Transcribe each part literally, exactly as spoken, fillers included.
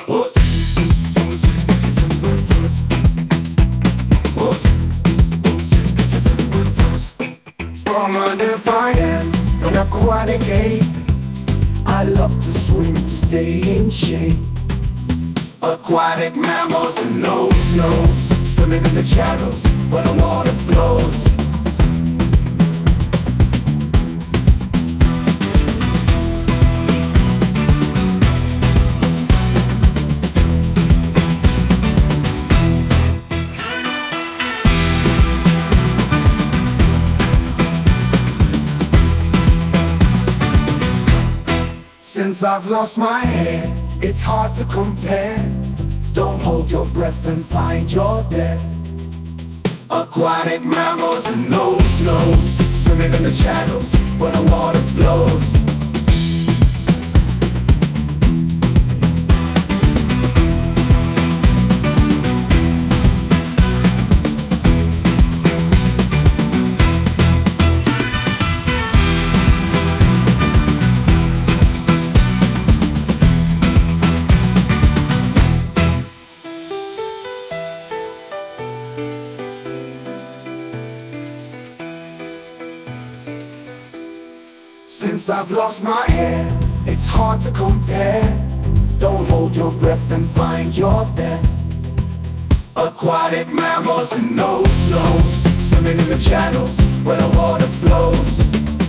Stronger than fire, an aquatic ape. I love to swim to stay in shape. Aquatic mammals and nose, nose, swimming in the channels where the water flows. Since I've lost my head, it's hard to compare. Don't hold your breath and find your death. Aquatic mammals and nose, nose, swimming in the channels where the water flows. Since I've lost my head, it's hard to compare. Don't hold your breath and find your death. Aquatic mammals and nose, nose, swimming in the channels where the water flows.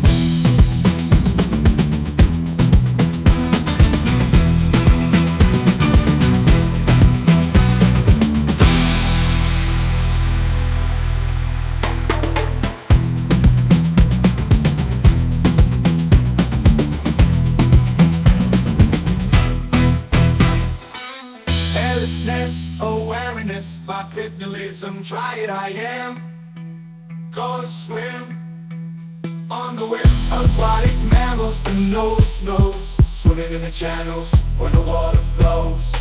Awareness, bipedalism, try it, I am gonna swim on the whip. Aquatic mammals, the nose, nose, swimming in the channels where the water flows.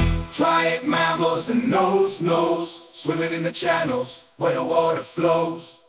Mammals and nose, nose, swimming in the channels where the water flows.